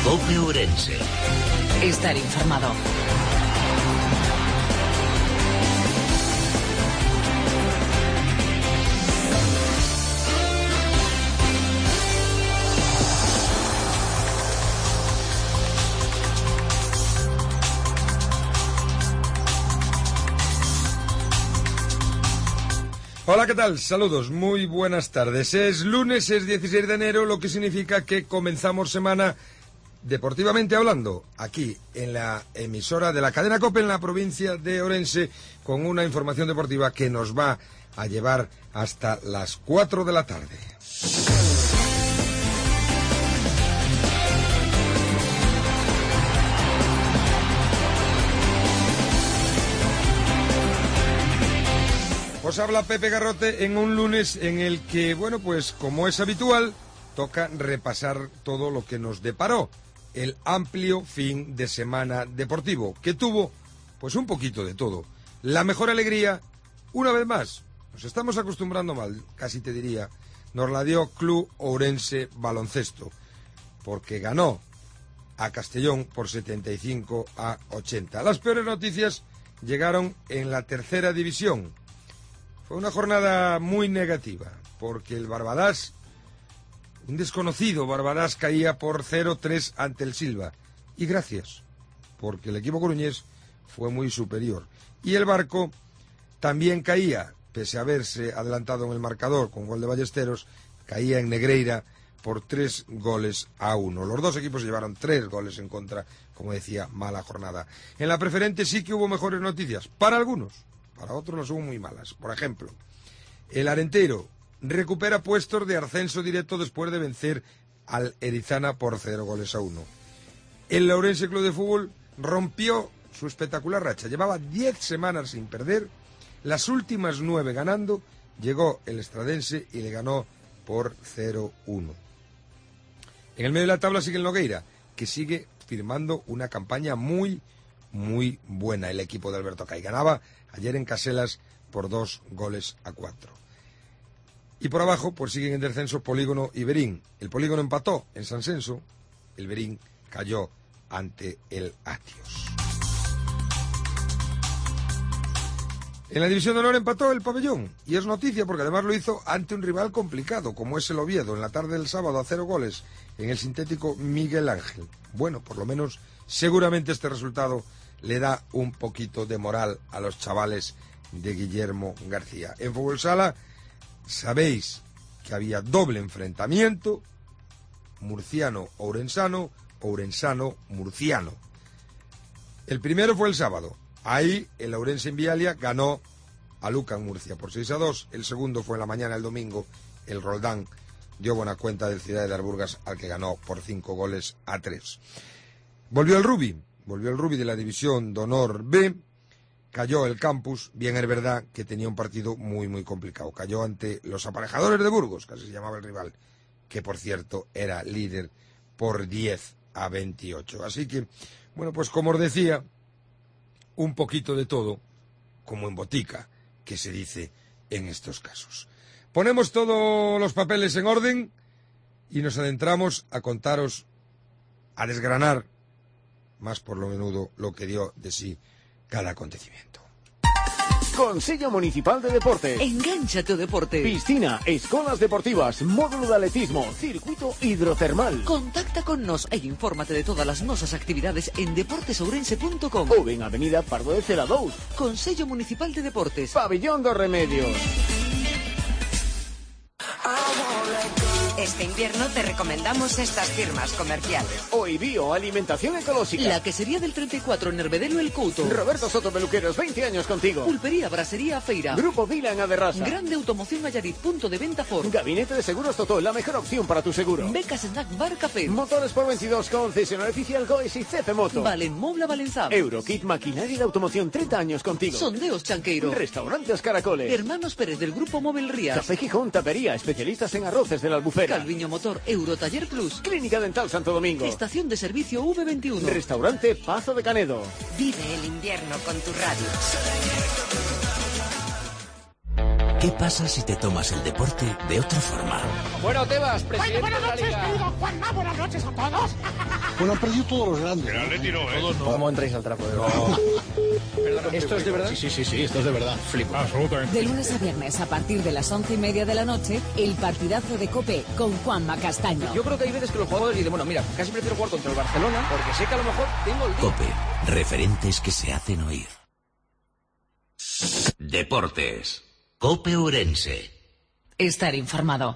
COPE Ourense. Estar informado. Hola, ¿qué tal? Saludos, muy buenas tardes. Es lunes, es 16 de enero, lo que significa que comenzamos semana deportivamente hablando, aquí en la emisora de la cadena COPE en la provincia de Ourense, con una información deportiva que nos va a llevar hasta las 4 de la tarde. Os habla Pepe Garrote en un lunes en el que, bueno, pues como es habitual, toca repasar todo lo que nos deparó el amplio fin de semana deportivo, que tuvo, pues un poquito de todo. La mejor alegría, una vez más, nos estamos acostumbrando mal, casi te diría, nos la dio Club Ourense Baloncesto, porque ganó a Castellón por 75-80. Las peores noticias llegaron en la tercera división. Fue una jornada muy negativa, porque el Barbadás, un desconocido Barbadás, caía por 0-3 ante el Silva. Y gracias, porque el equipo coruñés fue muy superior. Y el Barco también caía, pese a haberse adelantado en el marcador con gol de Ballesteros, caía en Negreira por 3-1. Los dos equipos llevaron 3 goles en contra, como decía, mala jornada. En la preferente sí que hubo mejores noticias, para algunos. Para otros las hubo muy malas. Por ejemplo, el Arenteiro recupera puestos de ascenso directo después de vencer al Erizana por 0-1. El Ourense Club de Fútbol rompió su espectacular racha. Llevaba 10 semanas sin perder, las últimas 9 ganando. Llegó el Estradense y le ganó por 0-1. En el medio de la tabla sigue el Nogueira, que sigue firmando una campaña muy buena. El equipo de Alberto Cay ganaba ayer en Caselas por 2-4. Y por abajo, pues siguen en descenso Polígono y Berín. El Polígono empató en San Senso, el Berín cayó ante el Atios. En la División de Honor empató el Pabellón, y es noticia porque además lo hizo ante un rival complicado, como es el Oviedo, en la tarde del sábado a 0 goles en el sintético Miguel Ángel. Bueno, por lo menos, seguramente este resultado le da un poquito de moral a los chavales de Guillermo García. En Fútbol Sala sabéis que había doble enfrentamiento, murciano-ourensano, ourensano-murciano. El primero fue el sábado. Ahí el Ourense en Vialia ganó a Lucan Murcia por 6-2. El segundo fue en la mañana del domingo. El Roldán dio buena cuenta del Ciudad de Arburgas, al que ganó por 5-3. Volvió el Rubi de la División de Honor B, cayó el Campus, bien es verdad que tenía un partido muy complicado, cayó ante los Aparejadores de Burgos, que así se llamaba el rival, que por cierto era líder por 10-28. Así que, bueno, pues como os decía, un poquito de todo, como en botica, que se dice en estos casos. Ponemos todos los papeles en orden y nos adentramos a contaros, a desgranar, más por lo menudo, lo que dio de sí cada acontecimiento. Consello Municipal de Deportes. Engánchate o deporte. Piscina, escolas deportivas, módulo de atletismo, circuito hidrotermal. Contacta con nos e infórmate de todas las nosas actividades en deportesourense.com ou en Avenida Pardo de Cela 2. Consello Municipal de Deportes. Pabellón dos Remedios. Este invierno te recomendamos estas firmas comerciales. Oibío, alimentación ecológica. La quesería del 34 en Herbedelo El Couto. Roberto Soto Peluqueros, 20 años contigo. Pulpería, brasería, feira. Grupo Vila en Aderrasa. Grande Automoción Nayarit, punto de venta Ford. Gabinete de Seguros Totó, la mejor opción para tu seguro. Becas Snack Bar Café. Motores por 22, concesionario oficial Goes y CF Moto. Valen Mobla Valenzab. Eurokit, maquinaria de automoción, 30 años contigo. Sondeos Chanqueiro. Restaurantes Caracoles. Hermanos Pérez del Grupo Móvil Rías. Café Gijón, tapería, especialistas en arroces de la Albufera. Calviño Motor, Eurotaller Plus. Clínica Dental Santo Domingo. Estación de servicio V21. Restaurante Pazo de Canedo. Vive el invierno con tu radio. ¿Qué pasa si te tomas el deporte de otra forma? Bueno, Tebas, presidente buenas noches, de la Liga. querido Juanma, buenas noches a todos. Bueno, han perdido todos los grandes. Todos no. ¿Cómo entráis al trapo de verdad? ¿Esto es de verdad? Sí, esto es de verdad. Flipo. De lunes a viernes, a partir de las 11:30 de la noche, el partidazo de COPE con Juanma Castaño. Yo creo que hay veces que los jugadores dicen, bueno, mira, casi prefiero jugar contra el Barcelona porque sé que a lo mejor tengo el día. COPE, referentes que se hacen oír. Deportes. COPE Ourense. Estar informado.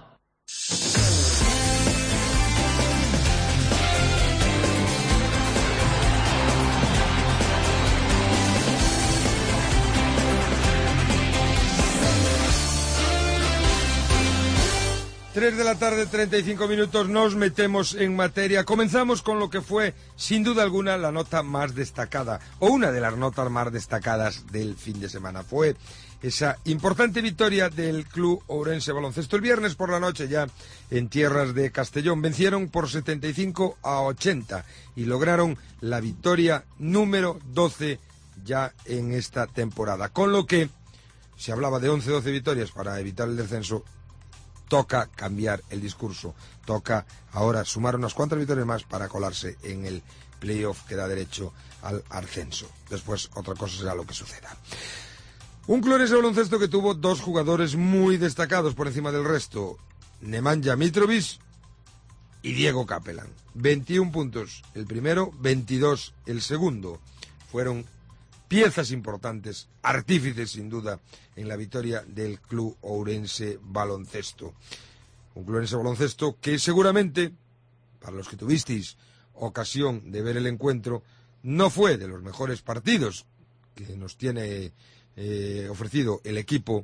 Tres de la tarde, 35 minutos, nos metemos en materia. Comenzamos con lo que fue, sin duda alguna, la nota más destacada, o una de las notas más destacadas del fin de semana. Fue esa importante victoria del Club Ourense Baloncesto. El viernes por la noche, ya en tierras de Castellón, vencieron por 75-80 y lograron la victoria número 12 ya en esta temporada. Con lo que se hablaba de 11-12 victorias para evitar el descenso. Toca cambiar el discurso, toca ahora sumar unas cuantas victorias más para colarse en el playoff que da derecho al ascenso. Después otra cosa será lo que suceda. Un Club Ourense Baloncesto que tuvo dos jugadores muy destacados por encima del resto, Nemanja Mitrovic y Diego Capelán. 21 puntos el primero, 22 el segundo. Fueron piezas importantes, artífices sin duda, en la victoria del Club Ourense Baloncesto. Un Club Ourense Baloncesto que seguramente, para los que tuvisteis ocasión de ver el encuentro, no fue de los mejores partidos que nos tiene ofrecido el equipo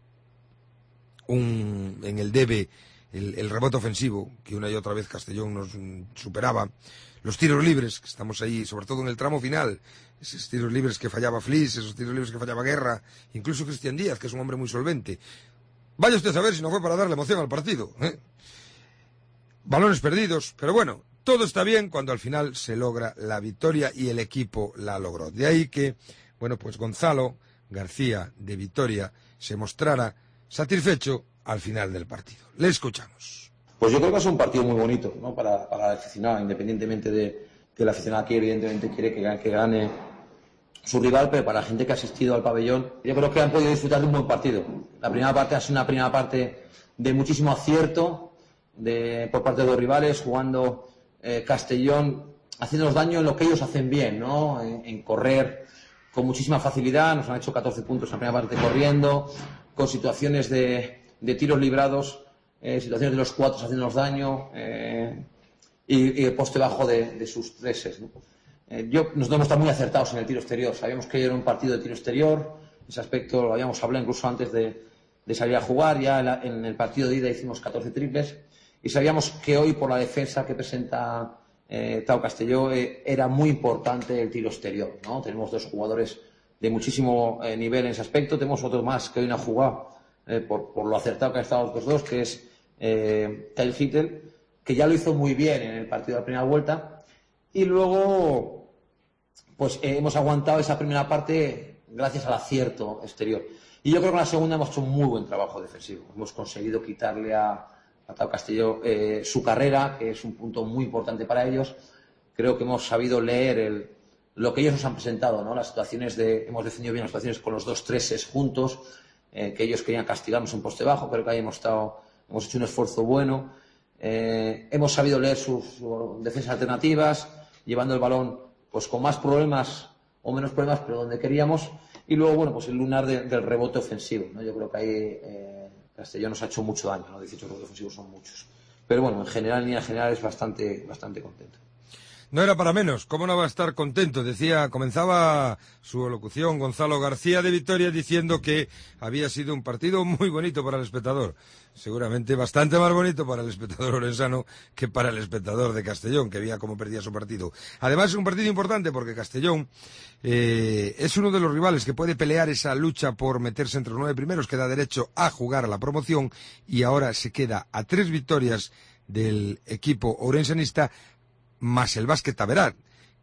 en el debe, el rebote ofensivo, que una y otra vez Castellón nos superaba, los tiros libres, que estamos ahí, sobre todo en el tramo final, esos tiros libres que fallaba Fliss, esos tiros libres que fallaba Guerra, incluso Cristian Díaz, que es un hombre muy solvente. Vaya usted a saber si no fue para darle emoción al partido, ¿eh? Balones perdidos, pero bueno, todo está bien cuando al final se logra la victoria y el equipo la logró. De ahí que, bueno, pues Gonzalo García de Vitoria se mostrara satisfecho al final del partido. Le escuchamos. Pues yo creo que es un partido muy bonito, ¿no? Para el aficionado, independientemente de que el aficionado aquí evidentemente quiere que gane su rival, pero para la gente que ha asistido al pabellón, yo creo que han podido disfrutar de un buen partido. La primera parte ha sido una primera parte de muchísimo acierto por parte de los rivales, jugando Castellón, haciéndonos daño en lo que ellos hacen bien, ¿no? En correr con muchísima facilidad. Nos han hecho 14 puntos en la primera parte corriendo, con situaciones de tiros librados, situaciones de los cuatros haciéndonos daño, y el poste bajo de sus treses, ¿no? Nosotros hemos estado muy acertados en el tiro exterior. Sabíamos que era un partido de tiro exterior. Ese aspecto lo habíamos hablado incluso antes de salir a jugar. Ya en el partido de ida hicimos 14 triples. Y sabíamos que hoy, por la defensa que presenta Tau Castelló, era muy importante el tiro exterior, ¿no? Tenemos dos jugadores de muchísimo nivel en ese aspecto. Tenemos otro más que hoy no ha jugado por lo acertado que han estado los dos, que es Kyle Hittel, que ya lo hizo muy bien en el partido de la primera vuelta. Y luego pues hemos aguantado esa primera parte gracias al acierto exterior. Y yo creo que en la segunda hemos hecho un muy buen trabajo defensivo. Hemos conseguido quitarle a Tau Castelló su carrera, que es un punto muy importante para ellos. Creo que hemos sabido leer lo que ellos nos han presentado, ¿no? Las situaciones hemos defendido bien las situaciones con los dos treses juntos, que ellos querían castigarnos en poste bajo. Creo que ahí hemos hecho un esfuerzo bueno. Hemos sabido leer sus defensas alternativas, llevando el balón pues con más problemas o menos problemas, pero donde queríamos. Y luego, bueno, pues el lunar del rebote ofensivo, ¿no? Yo creo que ahí Castellón nos ha hecho mucho daño, ¿no? 18 rebotes ofensivos son muchos. Pero bueno, en línea general es bastante contento. No era para menos, ¿cómo no va a estar contento? Comenzaba su locución Gonzalo García de Vitoria diciendo que había sido un partido muy bonito para el espectador. Seguramente bastante más bonito para el espectador orensano que para el espectador de Castellón, que veía cómo perdía su partido. Además es un partido importante porque Castellón es uno de los rivales que puede pelear esa lucha por meterse entre los 9 primeros, que da derecho a jugar a la promoción, y ahora se queda a 3 victorias del equipo ourensanista, más el Básquet Taberá,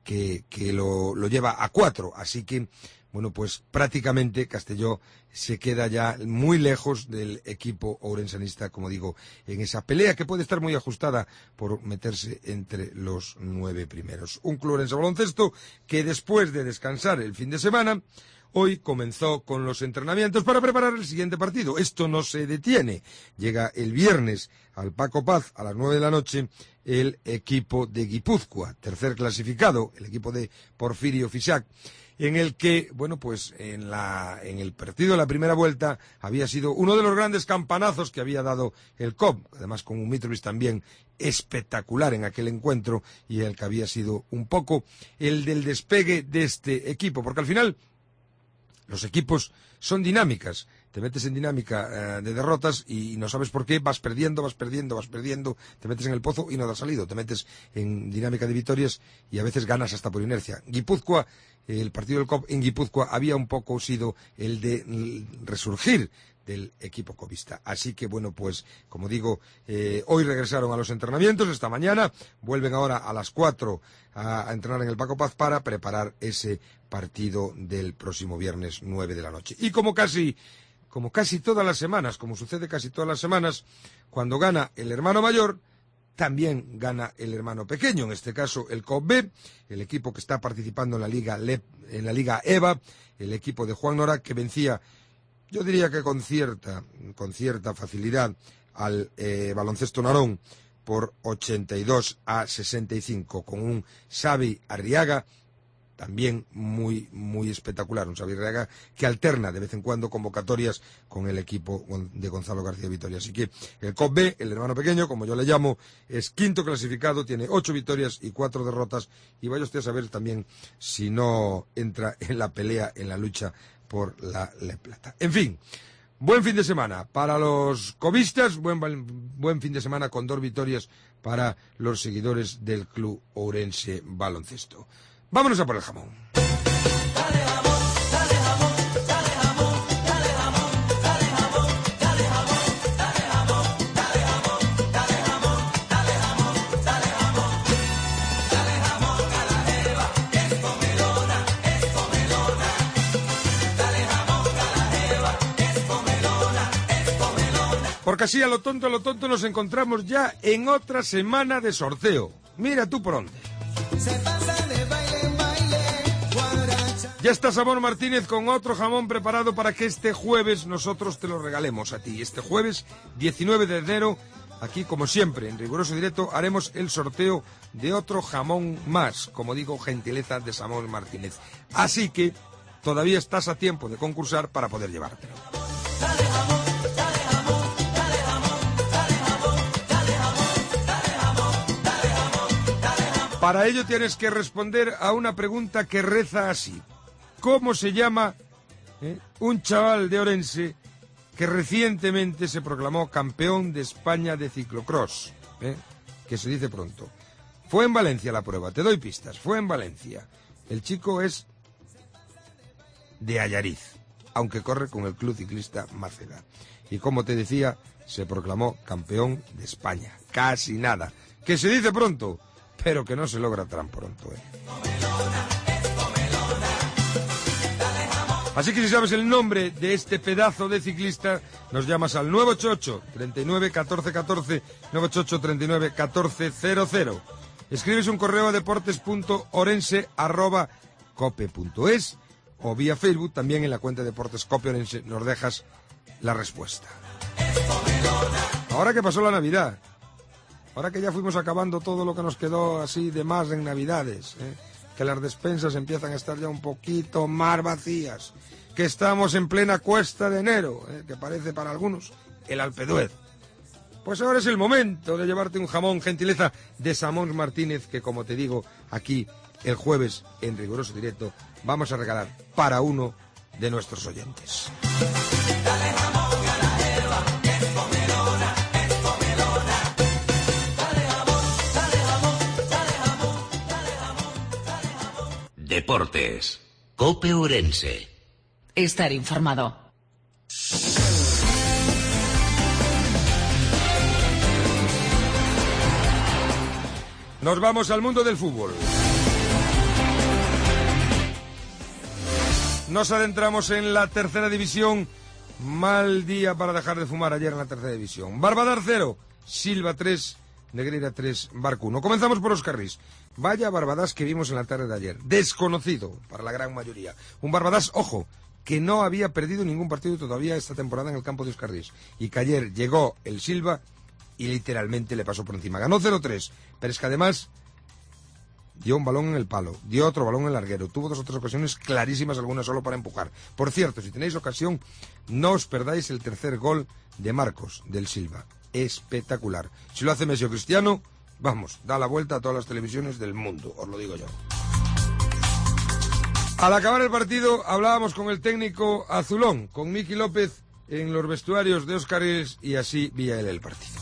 lo lleva a 4. Así que, bueno, pues prácticamente Castelló se queda ya muy lejos del equipo ourensanista, como digo, en esa pelea que puede estar muy ajustada por meterse entre los 9 primeros. Un Club Ourense Baloncesto que después de descansar el fin de semana, hoy comenzó con los entrenamientos para preparar el siguiente partido. Esto no se detiene. Llega el viernes al Paco Paz a las 9 de la noche el equipo de Guipúzcoa, tercer clasificado, el equipo de Porfirio Fisac, en el que, bueno, pues en el partido de la primera vuelta había sido uno de los grandes campanazos que había dado el COP, además con un Mitrovic también espectacular en aquel encuentro, y el que había sido un poco el del despegue de este equipo, porque al final los equipos son dinámicas. Te metes en dinámica de derrotas y no sabes por qué, vas perdiendo, te metes en el pozo y no has salido. Te metes en dinámica de victorias y a veces ganas hasta por inercia. Guipúzcoa, el partido del COP en Guipúzcoa había un poco sido el de resurgir del equipo copista. Así que, bueno, pues, como digo, hoy regresaron a los entrenamientos, esta mañana, vuelven ahora a las 4 a entrenar en el Paco Paz para preparar ese partido del próximo viernes 9 de la noche. Y como casi todas las semanas, como sucede casi todas las semanas, cuando gana el hermano mayor, también gana el hermano pequeño, en este caso el COP B, el equipo que está participando en la Liga EVA, el equipo de Juan Nora, que vencía, yo diría que con cierta facilidad al Baloncesto Narón por 82-65, con un Xavi Arriaga también muy espectacular, un Xavi Arriaga que alterna de vez en cuando convocatorias con el equipo de Gonzalo García Vitoria. Así que el COP B, el hermano pequeño, como yo le llamo, es quinto clasificado, tiene 8 victorias y 4 derrotas, y vaya usted a saber también si no entra en la pelea, en la lucha por la Le Plata. En fin, buen fin de semana para los cobistas, buen fin de semana con 2 victorias para los seguidores del Club Ourense Baloncesto. Vámonos a por el jamón. Dale jamón, dale jamón, dale jamón, dale jamón, dale jamón, dale jamón, dale jamón, dale jamón, dale jamón, dale jamón, dale jamón, dale jamón a la jeva, que es comelona, es comelona. Dale jamón a la jeva, que es comelona, es comelona. Porque así a lo tonto nos encontramos ya en otra semana de sorteo. Mira tú por dónde. Se pasa de baile en baile, guaracha. Ya está Samón Martínez con otro jamón preparado para que este jueves nosotros te lo regalemos a ti. Este jueves 19 de enero, aquí como siempre, en riguroso directo, haremos el sorteo de otro jamón más, como digo, gentileza de Samón Martínez. Así que todavía estás a tiempo de concursar para poder llevártelo. Dale jamón, dale jamón, dale jamón, dale jamón, dale jamón, dale jamón, dale jamón, dale jamón. Para ello tienes que responder a una pregunta que reza así. ¿Cómo se llama un chaval de Orense que recientemente se proclamó campeón de España de ciclocross? Que se dice pronto. Fue en Valencia la prueba, te doy pistas, fue en Valencia. El chico es de Allariz, aunque corre con el Club Ciclista Máceda. Y como te decía, se proclamó campeón de España. Casi nada. Que se dice pronto, pero que no se logra tan pronto. Así que si sabes el nombre de este pedazo de ciclista, nos llamas al 988 39 14 14, 988 39 14 00. Escribes un correo a deportes.orense@cope.es o vía Facebook, también en la cuenta de Deportes Cope Orense, nos dejas la respuesta. Ahora que pasó la Navidad, ahora que ya fuimos acabando todo lo que nos quedó así de más en Navidades, que las despensas empiezan a estar ya un poquito más vacías, que estamos en plena cuesta de enero, que parece para algunos el Alpeduez. Pues ahora es el momento de llevarte un jamón, gentileza de Samón Martínez, que como te digo, aquí el jueves, en riguroso directo, vamos a regalar para uno de nuestros oyentes. Dale jamón a la jeva, que es comelona, es comelona. Dale jamón, dale jamón, dale jamón, dale jamón, dale jamón. Deportes. Cope Ourense. Estar informado. Nos vamos al mundo del fútbol. Nos adentramos en la tercera división. Mal día para dejar de fumar ayer en la tercera división. Barbadar 0, Silva 3, Negreira 3, Barco 1. Comenzamos por Oscarrís. Vaya Barbadás que vimos en la tarde de ayer. Desconocido para la gran mayoría. Un Barbadás, ojo, que no había perdido ningún partido todavía esta temporada en el campo de Oscarrís. Y que ayer llegó el Silva y literalmente le pasó por encima. Ganó 0-3, pero es que además dio un balón en el palo, dio otro balón en el larguero, tuvo 2 o 3 ocasiones clarísimas, algunas solo para empujar. Por cierto, si tenéis ocasión, no os perdáis el tercer gol de Marcos, del Silva. Espectacular. Si lo hace Messi o Cristiano, vamos, da la vuelta a todas las televisiones del mundo, os lo digo yo. Al acabar el partido, hablábamos con el técnico azulón, con Miki López, en los vestuarios de Oscarrís, y así veía él el partido.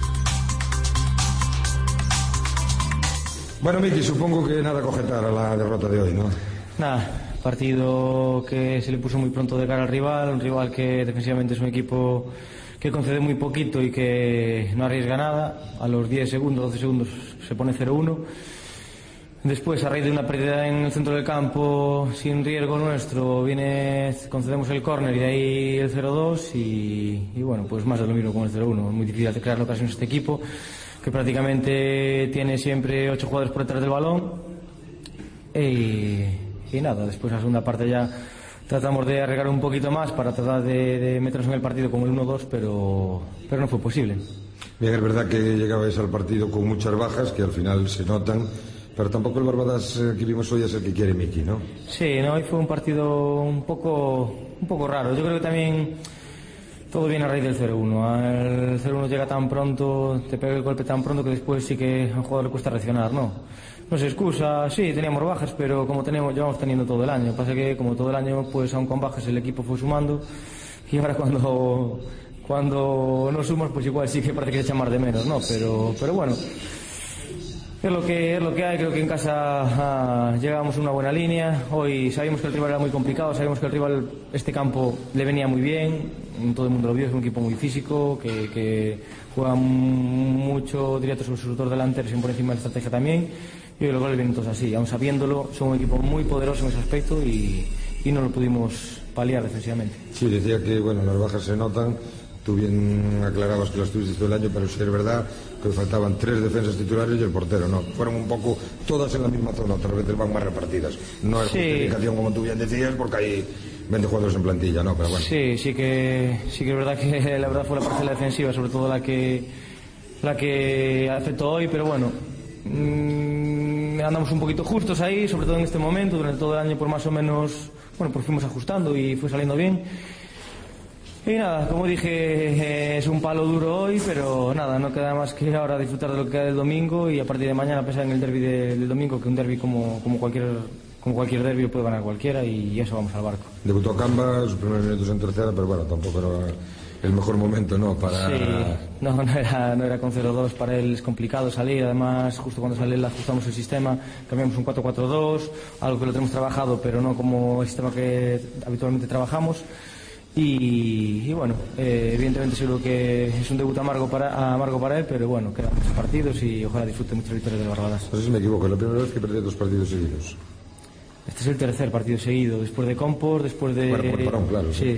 Bueno, Miki, supongo que nada que objetar a la derrota de hoy, ¿no? Nada, partido que se le puso muy pronto de cara al rival, un rival que defensivamente es un equipo que concede muy poquito y que no arriesga nada. A los 10 segundos, 12 segundos se pone 0-1. Después, a raíz de una pérdida en el centro del campo sin riesgo nuestro, concedemos el córner y de ahí el 0-2 y bueno, pues más de lo mismo con el 0-1. Es muy difícil de crear ocasiones este equipo, que prácticamente tiene siempre 8 jugadores por detrás del balón y nada, después en la segunda parte ya tratamos de arreglar un poquito más para tratar de meternos en el partido con el 1-2, pero no fue posible. Bien, es verdad que llegabais al partido con muchas bajas que al final se notan, pero tampoco el Barbadas que vimos hoy es el que quiere Miki, ¿no? Sí, no, hoy fue un partido un poco raro. Yo creo que también todo viene a raíz del 0-1. El 0-1 llega tan pronto, te pega el golpe tan pronto que después sí que a un jugador le cuesta reaccionar, ¿no? No se excusa, sí, teníamos bajas, pero como llevamos teniendo todo el año. Pasa que como todo el año, pues aún con bajas el equipo fue sumando y ahora cuando no sumas, pues igual sí que parece que se echa más de menos, ¿no? Pero bueno, es lo que hay. Creo que en casa llegábamos a una buena línea. Hoy sabíamos que el rival era muy complicado, sabíamos que el rival, este campo, le venía muy bien. Todo el mundo lo vio, es un equipo muy físico, que juega mucho directo sobre su sector delantero, siempre por encima de la estrategia también. Y los goles vienen todos así, aún sabiéndolo, son un equipo muy poderoso en ese aspecto y no lo pudimos paliar defensivamente. Sí, decía que bueno, las bajas se notan. Tú bien aclarabas que las tuviste todo el año, pero sí es verdad que faltaban 3 defensas titulares y el portero, ¿no? Fueron un poco todas en la misma zona, otras veces van más repartidas. No es justificación, como tú bien decías, porque hay 20 jugadores en plantilla, ¿no? Pero bueno. Sí que es verdad que la verdad fue la parcela defensiva, sobre todo la que afectó hoy, pero bueno, andamos un poquito justos ahí, sobre todo en este momento, durante todo el año por más o menos, bueno, pues fuimos ajustando y fue saliendo bien. Y nada, como dije, es un palo duro hoy, pero nada, no queda más que ahora disfrutar de lo que queda del domingo y a partir de mañana pensar en el derbi del domingo, que un derbi como cualquier derbi puede ganar cualquiera y eso vamos al barco. Debutó Camba, sus primeros minutos en tercera, pero bueno, tampoco era el mejor momento, ¿no? Sí, no era con 0-2, para él es complicado salir, además justo cuando sale ajustamos el sistema, cambiamos un 4-4-2, algo que lo tenemos trabajado, pero no como el sistema que habitualmente trabajamos. Y bueno, evidentemente seguro que es un debut amargo para él, pero bueno, quedan muchos partidos y ojalá disfrute muchas victorias del Barbadas. No sé si me equivoco, es la primera vez que perdí 2 partidos seguidos. Este es el tercer partido seguido, después de Compos, después de... Bueno, por parón, claro. Sí.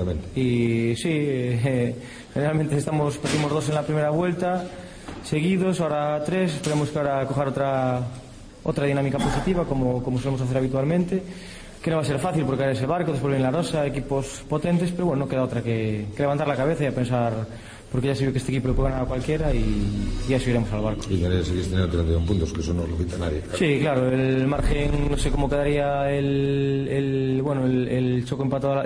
Y sí, generalmente perdimos 2 en la primera vuelta, seguidos, ahora 3, esperemos que ahora coger otra dinámica positiva, como solemos hacer habitualmente. Que no va a ser fácil porque es el barco, después viene la Rosa, equipos potentes, pero bueno, no queda otra que levantar la cabeza y a pensar, porque ya se vio que este equipo le puede ganar a cualquiera y ya subiremos al barco. Y ya seguís teniendo 31 puntos, que eso no lo quita nadie. Claro. Sí, claro, el margen, no sé cómo quedaría el Choco empató,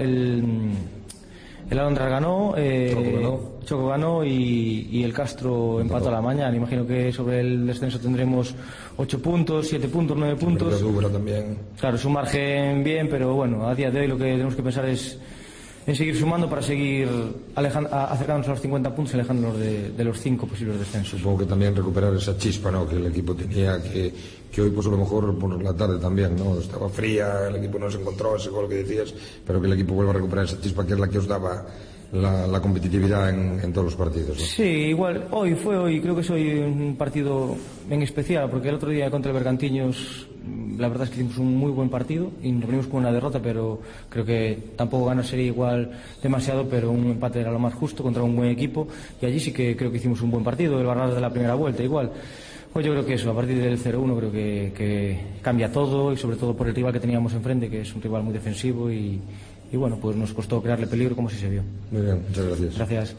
el Alondra ganó, Choco ganó y el Castro empató a la mañana. Imagino que sobre el descenso tendremos 8 puntos, 7 puntos, 9 puntos. También. Claro, es un margen bien, pero bueno, a día de hoy lo que tenemos que pensar es en seguir sumando para seguir acercándonos a los 50 puntos y alejándonos de los 5 posibles descensos. Supongo que también recuperar esa chispa, ¿no?, que el equipo tenía, que hoy pues a lo mejor por la tarde también, ¿no? Estaba fría, el equipo no se encontró ese gol que decías, pero que el equipo vuelva a recuperar esa chispa que es la que os daba la competitividad en todos los partidos, ¿no? Sí, igual, creo que es hoy un partido en especial, porque el otro día contra el Bergantiños la verdad es que hicimos un muy buen partido y nos venimos con una derrota, pero creo que tampoco ganar sería igual demasiado, pero un empate era lo más justo contra un buen equipo y allí sí que creo que hicimos un buen partido, el Barbadas de la primera vuelta igual. Pues yo creo que eso, a partir del 0-1 creo que cambia todo y sobre todo por el rival que teníamos enfrente, que es un rival muy defensivo y bueno, pues nos costó crearle peligro como sí se vio. Muy bien, muchas gracias. Gracias.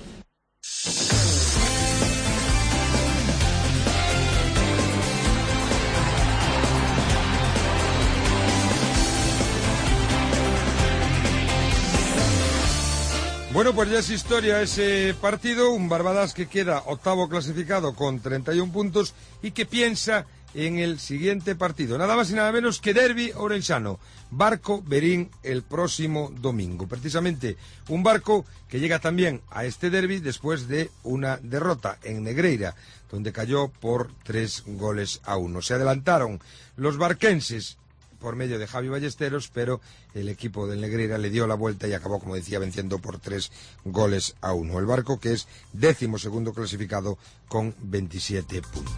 Bueno, pues ya es historia ese partido, un Barbadas que queda octavo clasificado con 31 puntos y que piensa en el siguiente partido. Nada más y nada menos que derbi ourensano, Barco Berín el próximo domingo. Precisamente un Barco que llega también a este derbi después de una derrota en Negreira, donde cayó por 3-1. Se adelantaron los barquenses por medio de Javi Ballesteros, pero el equipo del Negreira le dio la vuelta y acabó, como decía, venciendo por 3-1. El Barco, que es 12º clasificado con 27 puntos.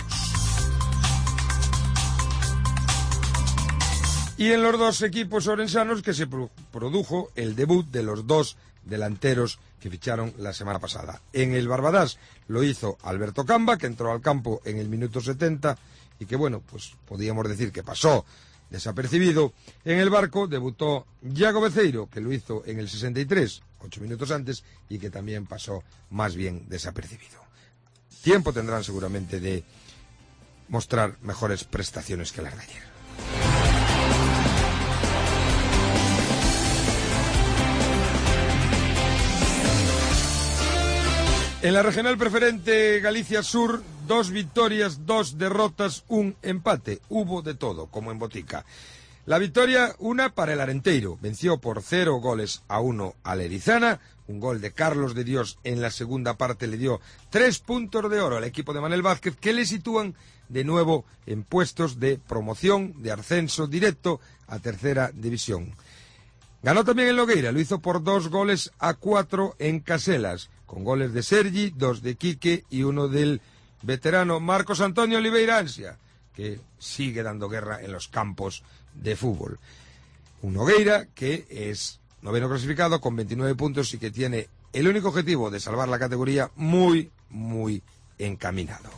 Y en los dos equipos orensanos que se produjo el debut de los dos delanteros que ficharon la semana pasada. En el Barbadas lo hizo Alberto Camba, que entró al campo en el minuto 70 y que, bueno, pues podíamos decir que pasó desapercibido. En el Barco debutó Iago Beceiro, que lo hizo en el 63, 8 minutos antes, y que también pasó más bien desapercibido. Tiempo tendrán seguramente de mostrar mejores prestaciones que las de ayer. En la regional preferente Galicia Sur, 2 victorias, 2 derrotas, 1 empate. Hubo de todo, como en botica. La victoria, una para el Arenteiro. Venció por 0-1 al Erizana. Un gol de Carlos de Dios en la segunda parte le dio 3 puntos de oro al equipo de Manel Vázquez, que le sitúan de nuevo en puestos de promoción, de ascenso directo a tercera división. Ganó también el Nogueira, lo hizo por 2-4 en Caselas, con goles de Sergi, 2 de Quique y 1 del veterano Marcos Antonio Oliveira Ansia, que sigue dando guerra en los campos de fútbol. Un Nogueira que es 9º clasificado con 29 puntos y que tiene el único objetivo de salvar la categoría muy, muy encaminado.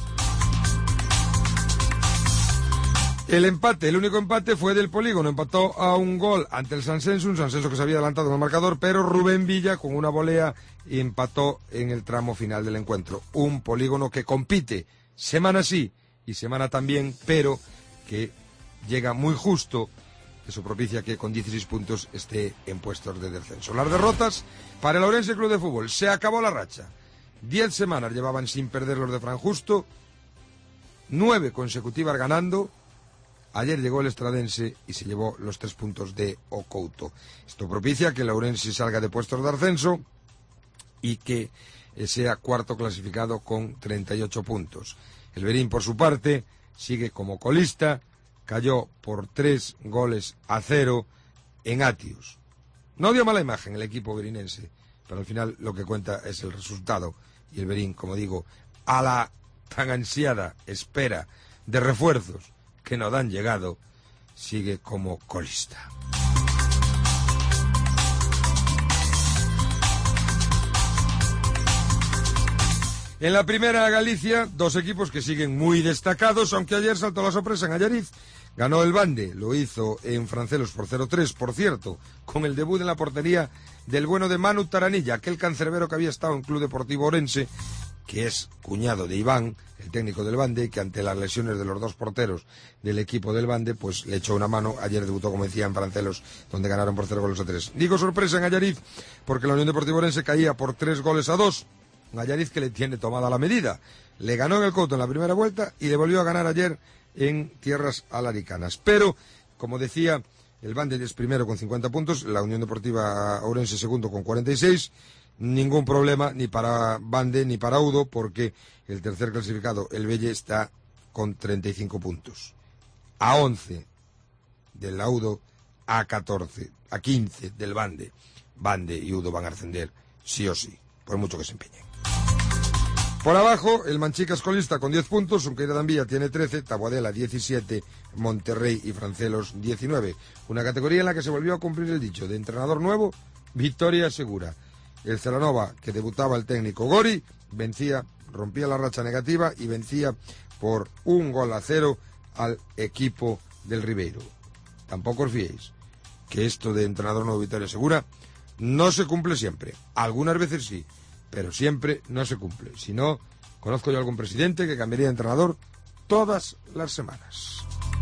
El único empate fue del Polígono, empató a un gol ante el Sansenso, un Sansenso que se había adelantado en el marcador, pero Rubén Villa con una volea empató en el tramo final del encuentro. Un Polígono que compite semana sí y semana también, pero que llega muy justo, eso propicia que con 16 puntos esté en puestos de descenso. Las derrotas para el Ourense Club de Fútbol, se acabó la racha. 10 semanas llevaban sin perder los de Fran Justo, 9 consecutivas ganando. Ayer llegó el Estradense y se llevó los 3 puntos de Ocouto. Esto propicia que el Ourense salga de puestos de ascenso y que sea cuarto clasificado con 38 puntos. El Berín, por su parte, sigue como colista, cayó por 3-0 en Atios. No dio mala imagen el equipo berinense, pero al final lo que cuenta es el resultado. Y el Berín, como digo, a la tan ansiada espera de refuerzos que no han llegado, sigue como colista. En la primera Galicia, 2 equipos que siguen muy destacados, aunque ayer saltó la sorpresa en Allariz. Ganó el Bande, lo hizo en Francelos por 0-3, por cierto, con el debut en la portería del bueno de Manu Taranilla, aquel cancerbero que había estado en Club Deportivo Ourense, que es cuñado de Iván, el técnico del Bande, que ante las lesiones de los 2 porteros del equipo del Bande, pues le echó una mano. Ayer debutó, como decía, en Francelos, donde ganaron por 0-3. Digo sorpresa en Allariz, porque la Unión Deportiva Ourense caía por 3-2. Un Allariz que le tiene tomada la medida. Le ganó en el Couto en la primera vuelta y le volvió a ganar ayer en tierras alaricanas. Pero, como decía, el Bande es primero con 50 puntos, la Unión Deportiva Ourense segundo con 46. Ningún problema ni para Bande ni para Udo, porque el tercer clasificado, el Belle, está con 35 puntos. A 11 del Udo, a 15 del Bande. Bande y Udo van a ascender sí o sí, por mucho que se empeñen. Por abajo, el Manchicas colista con 10 puntos, Unqueira de Ambía tiene 13, Taboadela 17, Monterrey y Francelos 19. Una categoría en la que se volvió a cumplir el dicho de entrenador nuevo, victoria segura. El Celanova, que debutaba el técnico Gori, rompía la racha negativa y vencía por 1-0 al equipo del Ribeiro. Tampoco os fiéis que esto de entrenador nuevo, victoria segura, no se cumple siempre. Algunas veces sí, pero siempre no se cumple. Si no, conozco yo algún presidente que cambiaría de entrenador todas las semanas.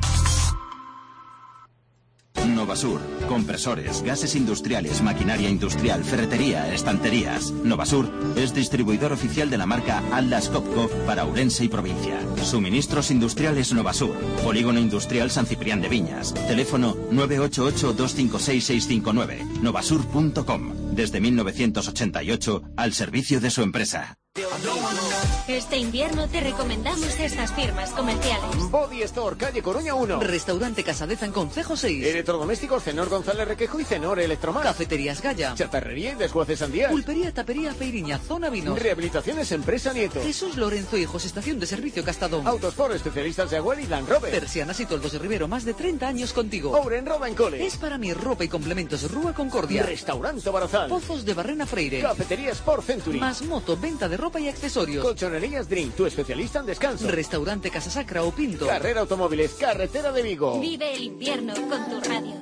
Novasur, compresores, gases industriales, maquinaria industrial, ferretería, estanterías. Novasur es distribuidor oficial de la marca Atlas Copco para Ourense y provincia. Suministros industriales Novasur, Polígono Industrial San Ciprián de Viñas. Teléfono 988-256-659. Novasur.com. Desde 1988 al servicio de su empresa. Este invierno te recomendamos estas firmas comerciales. Body Store, calle Coruña 1. Restaurante Casadeza en Concejo 6. Electrodomésticos Cenor González Requejo y Cenor Electromar. Cafeterías Gaya. Chatarrería y desguaces Sandía. Pulpería, tapería, Feiriña, zona vinos. Rehabilitaciones Empresa Nieto. Jesús Lorenzo Hijos, estación de servicio Castadón. Autosport, especialistas de Agüel y Land Rover. Persianas y toldos de Rivero, más de 30 años contigo. Ouren Roba en Cole. Es para mi ropa y complementos Rúa Concordia. Restaurante Barozal. Pozos de Barrena Freire. Cafetería Sport Century. Más moto, venta de ropa y accesorios. Colchonerías Dream, tu especialista en descanso. Restaurante Casa Sacra o Pinto. Carrera Automóviles, carretera de Vigo. Vive el invierno con tu radio.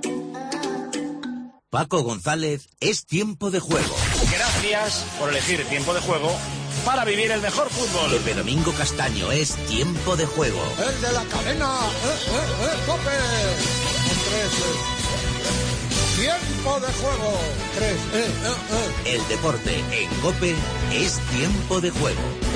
Paco González, es tiempo de juego. Gracias por elegir Tiempo de Juego para vivir el mejor fútbol. Pepe Domingo Castaño, es tiempo de juego. El de la cadena, ¡Cope! En 3, tiempo de juego. 3, El deporte en COPE es tiempo de juego.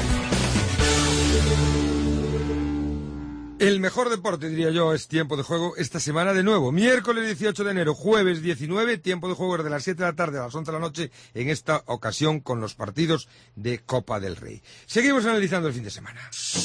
El mejor deporte, diría yo, es tiempo de juego esta semana de nuevo. Miércoles 18 de enero, jueves 19, tiempo de juego desde las 7 de la tarde a las 11 de la noche, en esta ocasión con los partidos de Copa del Rey. Seguimos analizando el fin de semana.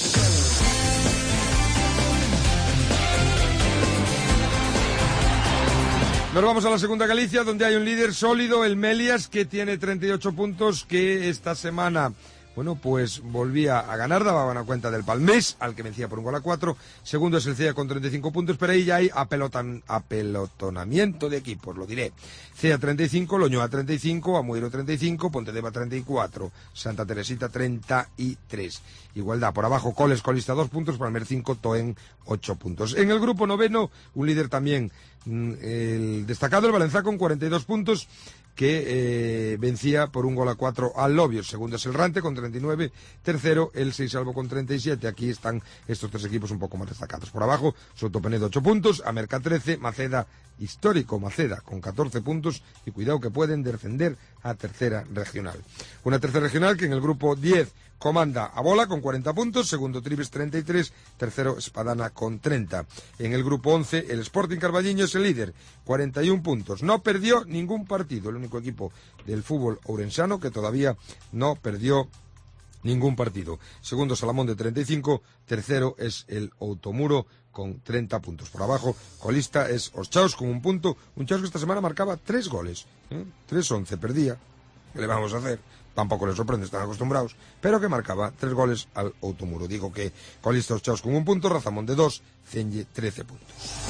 Nos vamos a la segunda Galicia, donde hay un líder sólido, el Melias, que tiene 38 puntos, que esta semana, bueno, pues volvía a ganar, daba buena cuenta del Palmés, al que vencía por 1-4. Segundo es el CEA con 35 puntos, pero ahí ya hay apelotonamiento de equipos, lo diré. CEA 35, Loñoa 35, Amuiro 35, Pontedeva 34, Santa Teresita 33. Igualdad por abajo, Coles colista 2 puntos, Palmer 5, Toen 8 puntos. En el grupo noveno, un líder también el destacado, el Valencia con 42 puntos, que vencía por 1-4 al Lobios. Segundo es el Rante con 39, tercero el Seisalvo con 37. Aquí están estos tres equipos un poco más destacados. Por abajo, Sotopenedo 8 puntos, Amerca 13, Maceda, histórico Maceda, con 14 puntos, y cuidado que pueden descender a tercera regional. Una tercera regional que en el grupo 10 comanda a Bola con 40 puntos, segundo Tribes 33, tercero Espadana con 30. En el grupo 11 el Sporting Carballiño es el líder, 41 puntos. No perdió ningún partido, el único equipo del fútbol ourensano que todavía no perdió ningún partido. Segundo Salamón de 35, tercero es el Outomuro con 30 puntos. Por abajo, colista es Os Chaos con 1 punto, un Chaos que esta semana marcaba 3 goles, 3-11, perdía. ¿Qué le vamos a hacer? Tampoco les sorprende, están acostumbrados, pero que marcaba 3 goles al Outomuro. Digo que colista Os Chaos con 1 punto, Razamón de 2, Cenlle 13 puntos.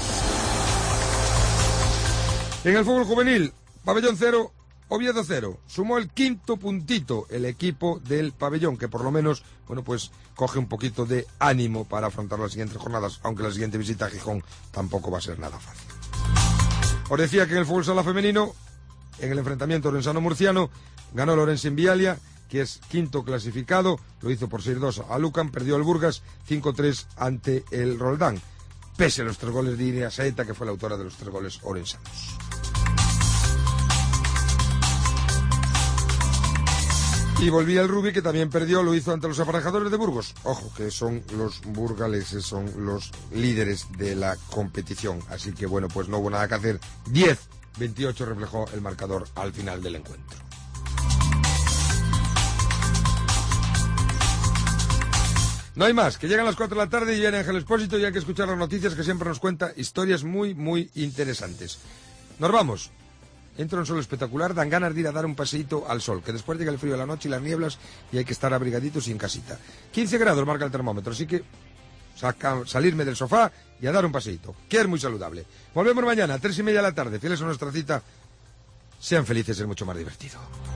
En el fútbol juvenil, Pabellón 0, Oviedo 0. Sumó el 5º puntito el equipo del Pabellón, que por lo menos, bueno, pues coge un poquito de ánimo para afrontar las siguientes jornadas, aunque la siguiente visita a Gijón tampoco va a ser nada fácil. Os decía que en el fútbol sala femenino, en el enfrentamiento orensano-murciano, ganó el Orense en Vialia, que es 5º clasificado, lo hizo por 6-2 a Lucan, perdió el Burgas 5-3 ante el Roldán, pese a los 3 goles de Iria Saeta, que fue la autora de los 3 goles orensanos. Y volvía el Rubí, que también perdió, lo hizo ante los aparejadores de Burgos. Ojo, que son los burgaleses, son los líderes de la competición. Así que, bueno, pues no hubo nada que hacer. 10-28 reflejó el marcador al final del encuentro. No hay más, que llegan las 4 de la tarde y viene Ángel Expósito y hay que escuchar las noticias, que siempre nos cuenta historias muy, muy interesantes. Nos vamos. entra un sol espectacular, dan ganas de ir a dar un paseíto al sol, que después llega el frío de la noche y las nieblas y hay que estar abrigaditos y en casita. 15 grados marca el termómetro, así que salirme del sofá y a dar un paseíto, que es muy saludable. Volvemos mañana a 3:30 de la tarde, fieles a nuestra cita. Sean felices, es mucho más divertido.